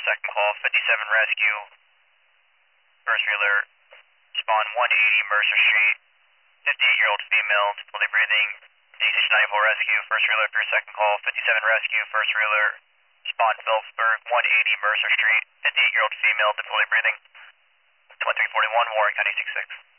second call, 57 rescue, first alert, spawn 180 Mercer Street, 58-year-old female, fully breathing, station 94 rescue, first alert for your second call, 57 rescue, first alert, spawn Phillipsburg, 180 Mercer Street, 58-year-old female, fully breathing, 2341, Warren County 66.